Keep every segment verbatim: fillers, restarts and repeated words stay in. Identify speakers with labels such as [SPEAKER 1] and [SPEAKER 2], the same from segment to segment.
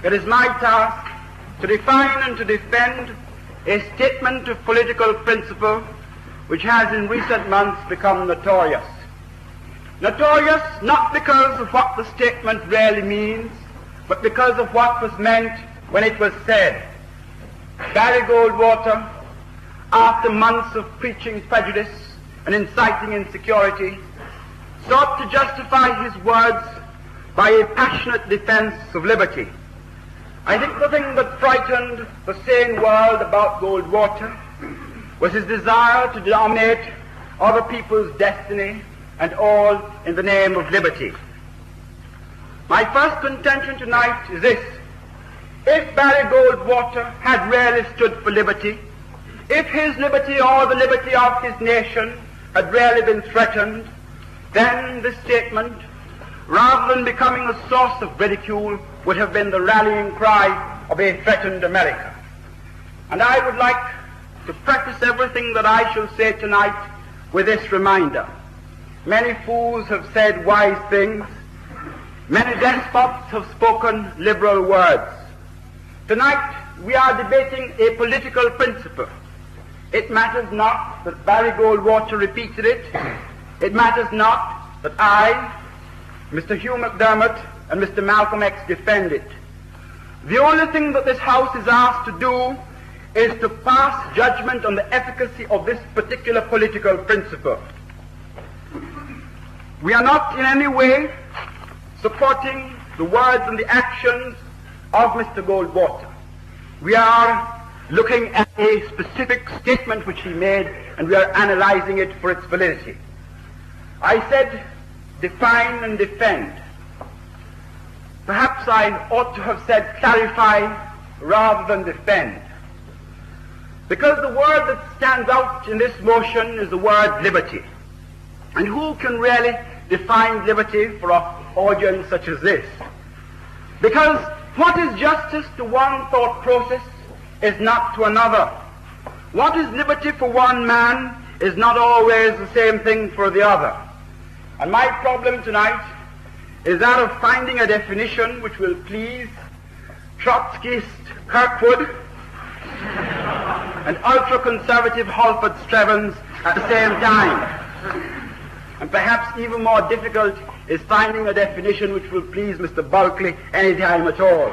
[SPEAKER 1] it is my task to define and to defend a statement of political principle which has in recent months become notorious. Notorious not because of what the statement really means, but because of what was meant when it was said. Barry Goldwater, after months of preaching prejudice and inciting insecurity, sought to justify his words by a passionate defense of liberty. I think the thing that frightened the sane world about Goldwater was his desire to dominate other people's destiny, and all in the name of liberty. My first contention tonight is this: if Barry Goldwater had really stood for liberty, if his liberty or the liberty of his nation had really been threatened, then this statement, rather than becoming a source of ridicule, would have been the rallying cry of a threatened America. And I would like to preface everything that I shall say tonight with this reminder. Many fools have said wise things. Many despots have spoken liberal words. Tonight we are debating a political principle. It matters not that Barry Goldwater repeated it. It matters not that I, Mister Hugh McDermott, and Mister Malcolm X defend it. The only thing that this House is asked to do is to pass judgment on the efficacy of this particular political principle. We are not in any way supporting the words and the actions of Mister Goldwater. We are looking at a specific statement which he made, and we are analyzing it for its validity. I said define and defend. Perhaps I ought to have said clarify rather than defend, because the word that stands out in this motion is the word liberty. And who can really define liberty for an audience such as this? Because what is justice to one thought process is not to another. What is liberty for one man is not always the same thing for the other. And my problem tonight is that of finding a definition which will please Trotskyist Kirkwood and ultra-conservative Halford Strevens at the same time. And perhaps even more difficult is finding a definition which will please Mister Bulkley any time at all.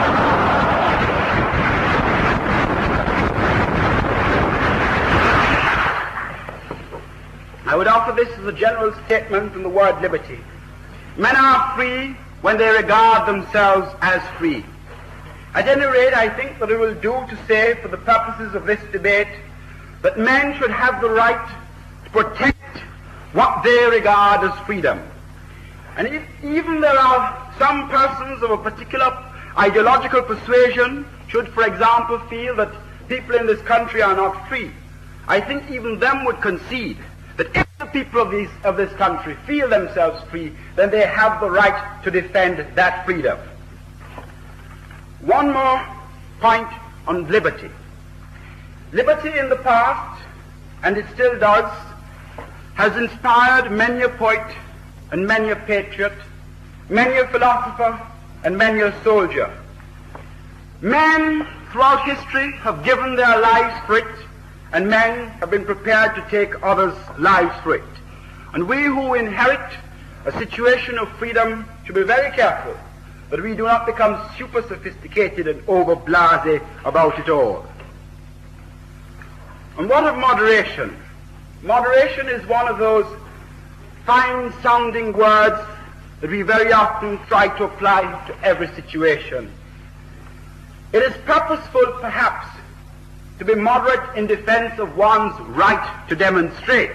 [SPEAKER 1] I would offer this as a general statement on the word liberty. Men are free when they regard themselves as free. At any rate, I think that it will do to say, for the purposes of this debate, that men should have the right to protect what they regard as freedom. And if even there are some persons of a particular ideological persuasion should, for example, feel that people in this country are not free, I think even them would concede that if the people of, these, of this country feel themselves free, then they have the right to defend that freedom. One more point on liberty. Liberty in the past, and it still does, has inspired many a poet and many a patriot, many a philosopher and many a soldier. Men throughout history have given their lives for it, and men have been prepared to take others' lives for it. And we who inherit a situation of freedom should be very careful that we do not become super sophisticated and over blasé about it all. And what of moderation? Moderation is one of those fine-sounding words that we very often try to apply to every situation. It is purposeful, perhaps, to be moderate in defense of one's right to demonstrate.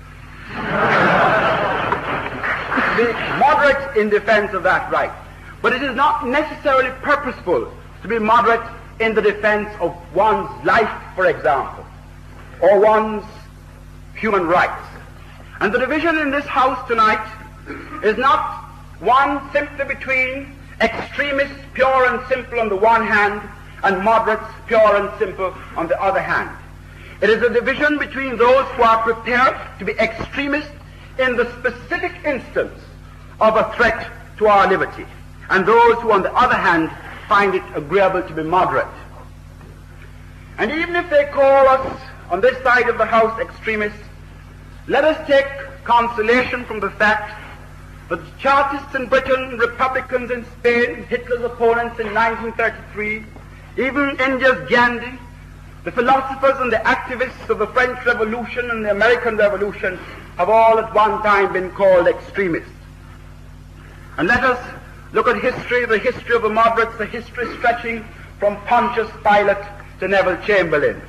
[SPEAKER 1] Be moderate in defense of that right. But it is not necessarily purposeful to be moderate in the defense of one's life, for example, or one's human rights. And the division in this House tonight is not one simply between extremists, pure and simple on the one hand, and moderates, pure and simple on the other hand. It is a division between those who are prepared to be extremists in the specific instance of a threat to our liberty, and those who, on the other hand, find it agreeable to be moderate. And even if they call us on this side of the house extremists, let us take consolation from the fact that the Chartists in Britain, Republicans in Spain, Hitler's opponents in nineteen thirty-three, even India's Gandhi, the philosophers and the activists of the French Revolution and the American Revolution have all at one time been called extremists. And let us look at history, the history of the moderates, the history stretching from Pontius Pilate to Neville Chamberlain.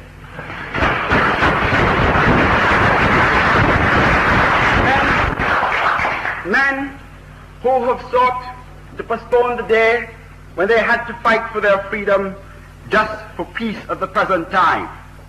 [SPEAKER 1] Men, men who have sought to postpone the day when they had to fight for their freedom just for peace at the present time.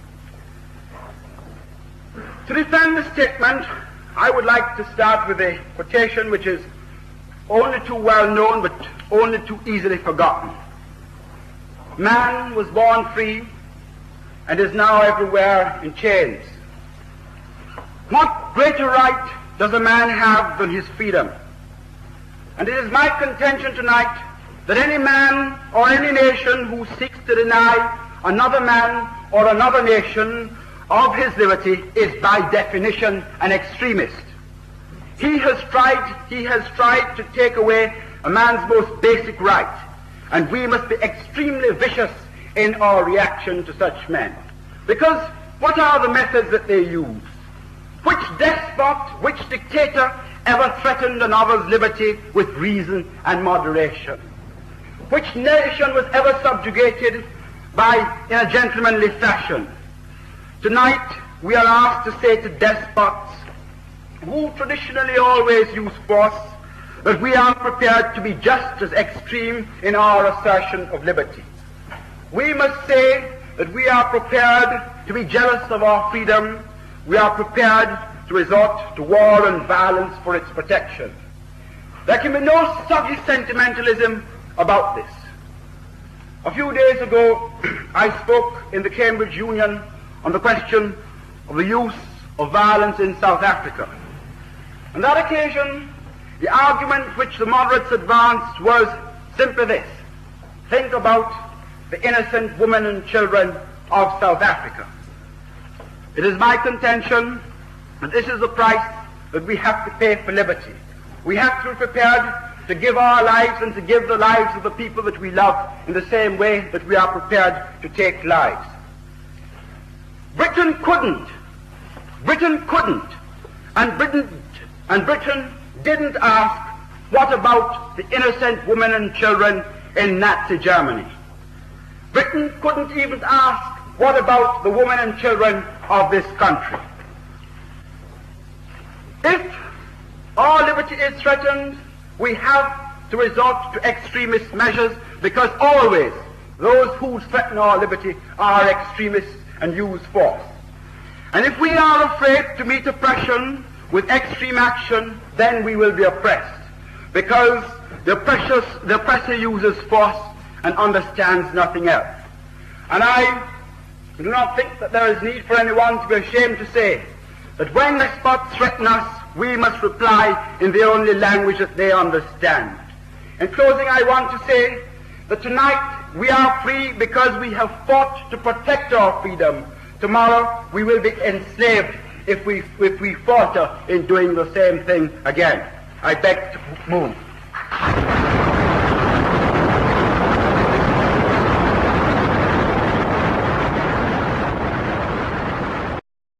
[SPEAKER 1] To defend this statement, I would like to start with a quotation which is only too well known but only too easily forgotten. Man was born free and is now everywhere in chains. What greater right does a man have than his freedom? And it is my contention tonight that any man or any nation who seeks to deny another man or another nation of his liberty is by definition an extremist. He has tried, he has tried to take away a man's most basic right, and we must be extremely vicious in our reaction to such men. Because what are the methods that they use? Which despot, which dictator ever threatened another's liberty with reason and moderation? Which nation was ever subjugated by in a gentlemanly fashion? Tonight we are asked to say to despots who traditionally always use force that we are prepared to be just as extreme in our assertion of liberty. We must say that we are prepared to be jealous of our freedom. We are prepared to resort to war and violence for its protection. There can be no soggy sentimentalism about this. A few days ago, I spoke in the Cambridge Union on the question of the use of violence in South Africa. On that occasion, the argument which the moderates advanced was simply this: think about the innocent women and children of South Africa. It is my contention that this is the price that we have to pay for liberty. We have to be prepared to give our lives and to give the lives of the people that we love in the same way that we are prepared to take lives. Britain couldn't. Britain couldn't. And Britain, and Britain didn't ask, what about the innocent women and children in Nazi Germany? Britain couldn't even ask, what about the women and children of this country? If our liberty is threatened, we have to resort to extremist measures, because always those who threaten our liberty are extremists and use force. And if we are afraid to meet oppression with extreme action, then we will be oppressed, because the oppressor, the oppressor uses force and understands nothing else. And I do not think that there is need for anyone to be ashamed to say that when despots threaten us, we must reply in the only language that they understand. In closing, I want to say that tonight we are free because we have fought to protect our freedom. Tomorrow we will be enslaved if we, if we falter in doing the same thing again. I beg to move.